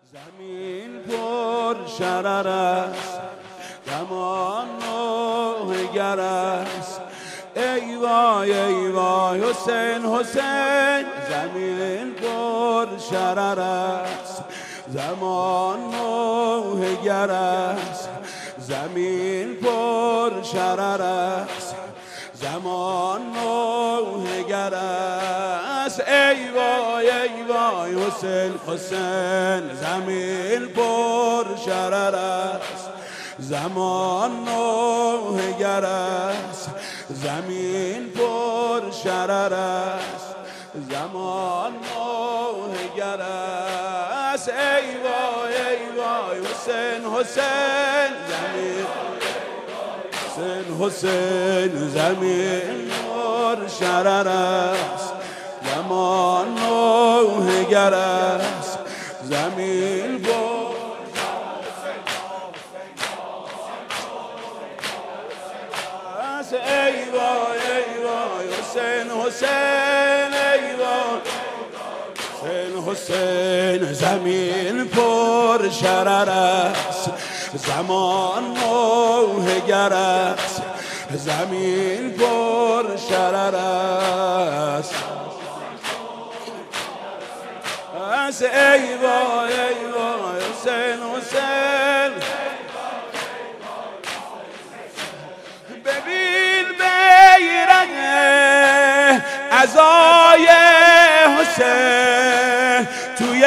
زمین پر شرر است، زمان نوحگر است. ای وای ای وای حسین حسین، زمین پر شرر است، زمان نوحگر است. زمین پر شرر است، زمان نوحگر است. ای وای حسین حسین، زمین پر شرر است، زمان نوحگر است. زمین پر شرر است، زمان نوحگر است. ای وای حسین حسین، زمین حسین زمین پر شرر است، زمان نوحگر است. زمین پر است. ای وای حسین حسین، ای وای حسین حسین، زمین پر شرر است، زمان نوحگر است. زمین پر شرر است. ای وای حسین حسین، ببین بیرق عزای حسین توی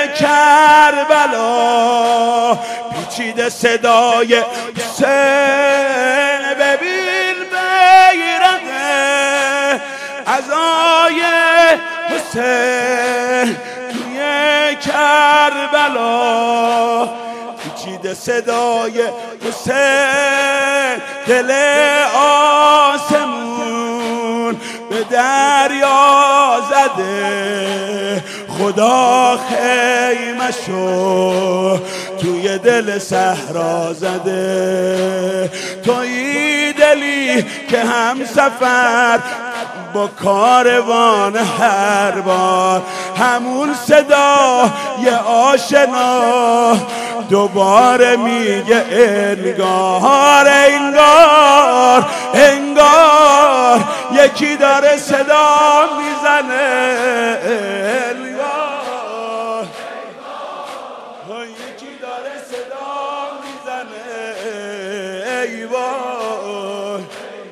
کربلا، پیچیده صدای حسین. ببین بیرق عزای حسین توی کربلا، پیچیده صدای حسین. دل آسمون به دریا زده، خدا خیمشو توی دل صحرا زده. تویی دلی که هم سفر با کاروان هر بار، همون صدا یه آشنا دوباره میگه انگار انگار انگار یکی داره صدا میزنه. انگار یکی داره صدا میزنه. ای وای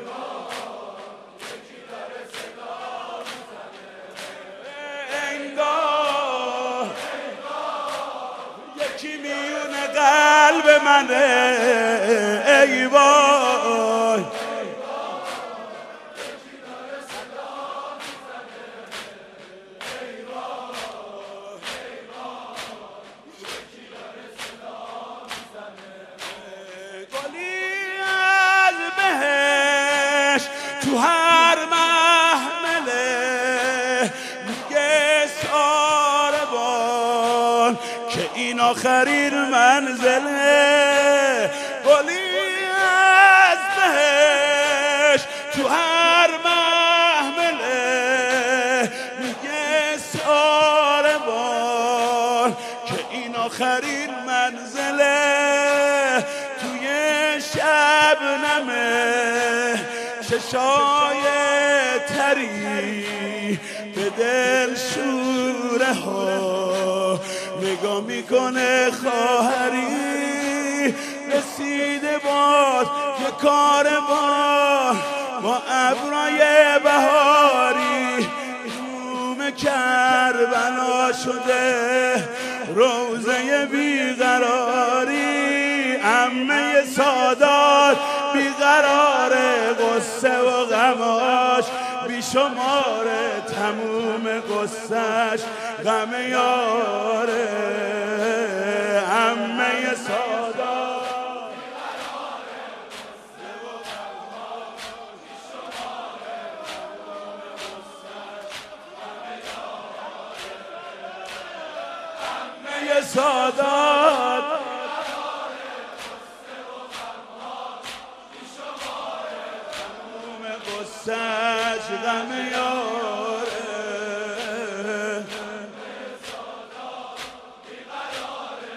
یکی میونه قلب منه. ای وای گلی از بهش تو هر محمله میگه ساربان که این آخرین منزله. گلی از بهش تو هر محمله میگه ساربان که این آخرین منزله. توی شبنمه چشای تری به دل شوره ها نگاه میکنه. خواهری رسیده باز یه کاروان با ابرای بهاری، روم کربلا شده روزه بیقراری. عمه سادات بیقراره، غصه و غماش بیشماره، تموم غصهش غم یاره. عمه سادات سادات غصهش غم یاره.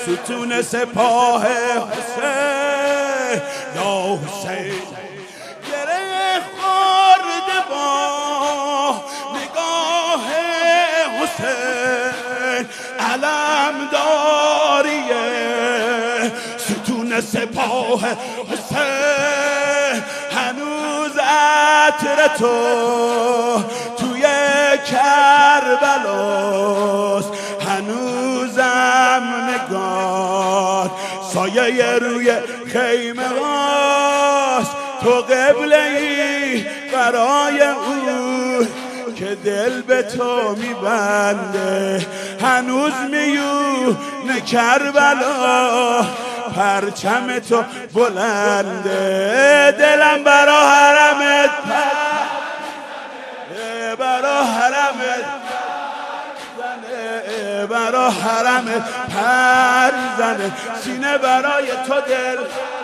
ستون سپاه حسین یا حسین گره خورده با نگاه حسین علمداریه ستون سپاه حسین هنوز عطر تو توی کربلاست هنوزم نگاه سایه روی خیمه هاست تو قبله‌ای برای او که دل به تو میبنده هنوز میونه کربلا پرچم تو بلنده دلم برا حرمت برا حرمت برا حرمت پر زنه سینه برای تو دل